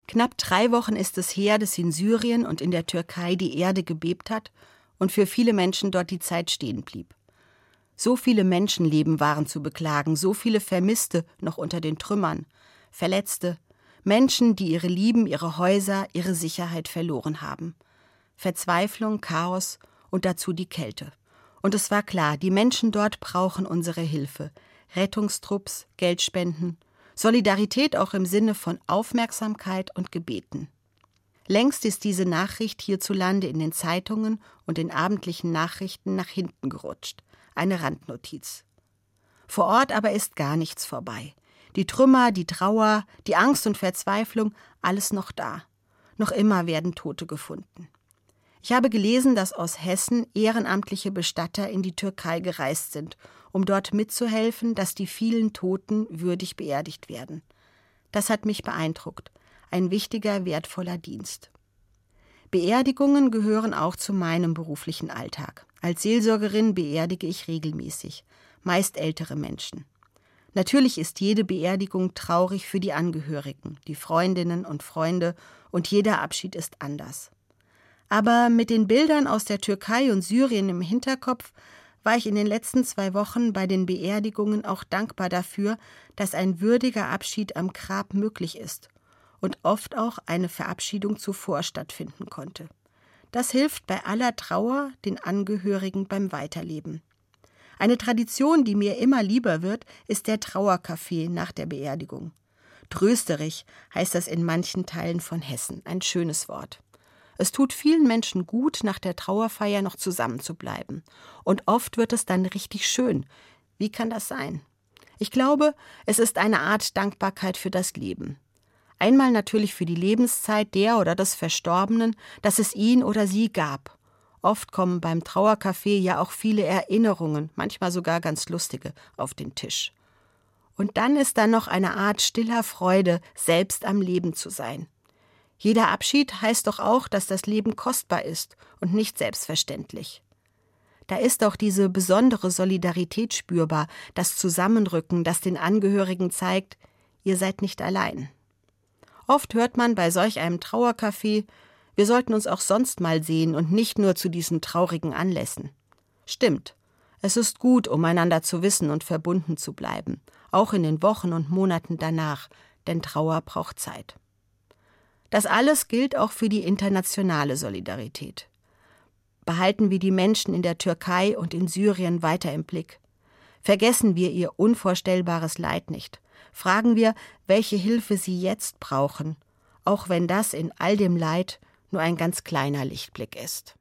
Knapp 3 Wochen ist es her, dass in Syrien und in der Türkei die Erde gebebt hat und für viele Menschen dort die Zeit stehen blieb. So viele Menschenleben waren zu beklagen, so viele Vermisste noch unter den Trümmern, Verletzte, Menschen, die ihre Lieben, ihre Häuser, ihre Sicherheit verloren haben. Verzweiflung, Chaos und dazu die Kälte. Und es war klar, die Menschen dort brauchen unsere Hilfe. Rettungstrupps, Geldspenden, Solidarität auch im Sinne von Aufmerksamkeit und Gebeten. Längst ist diese Nachricht hierzulande in den Zeitungen und den abendlichen Nachrichten nach hinten gerutscht. Eine Randnotiz. Vor Ort aber ist gar nichts vorbei. Die Trümmer, die Trauer, die Angst und Verzweiflung, alles noch da. Noch immer werden Tote gefunden. Ich habe gelesen, dass aus Hessen ehrenamtliche Bestatter in die Türkei gereist sind, um dort mitzuhelfen, dass die vielen Toten würdig beerdigt werden. Das hat mich beeindruckt. Ein wichtiger, wertvoller Dienst. Beerdigungen gehören auch zu meinem beruflichen Alltag. Als Seelsorgerin beerdige ich regelmäßig, meist ältere Menschen. Natürlich ist jede Beerdigung traurig für die Angehörigen, die Freundinnen und Freunde, und jeder Abschied ist anders. Aber mit den Bildern aus der Türkei und Syrien im Hinterkopf war ich in den letzten 2 Wochen bei den Beerdigungen auch dankbar dafür, dass ein würdiger Abschied am Grab möglich ist und oft auch eine Verabschiedung zuvor stattfinden konnte. Das hilft bei aller Trauer den Angehörigen beim Weiterleben. Eine Tradition, die mir immer lieber wird, ist der Trauerkaffee nach der Beerdigung. Trösterich heißt das in manchen Teilen von Hessen, ein schönes Wort. Es tut vielen Menschen gut, nach der Trauerfeier noch zusammenzubleiben. Und oft wird es dann richtig schön. Wie kann das sein? Ich glaube, es ist eine Art Dankbarkeit für das Leben. Einmal natürlich für die Lebenszeit der oder des Verstorbenen, dass es ihn oder sie gab. Oft kommen beim Trauerkaffee ja auch viele Erinnerungen, manchmal sogar ganz lustige, auf den Tisch. Und dann ist da noch eine Art stiller Freude, selbst am Leben zu sein. Jeder Abschied heißt doch auch, dass das Leben kostbar ist und nicht selbstverständlich. Da ist auch diese besondere Solidarität spürbar, das Zusammenrücken, das den Angehörigen zeigt, ihr seid nicht allein. Oft hört man bei solch einem Trauerkaffee, wir sollten uns auch sonst mal sehen und nicht nur zu diesen traurigen Anlässen. Stimmt, es ist gut, umeinander zu wissen und verbunden zu bleiben, auch in den Wochen und Monaten danach, denn Trauer braucht Zeit. Das alles gilt auch für die internationale Solidarität. Behalten wir die Menschen in der Türkei und in Syrien weiter im Blick. Vergessen wir ihr unvorstellbares Leid nicht. Fragen wir, welche Hilfe sie jetzt brauchen, auch wenn das in all dem Leid nur ein ganz kleiner Lichtblick ist.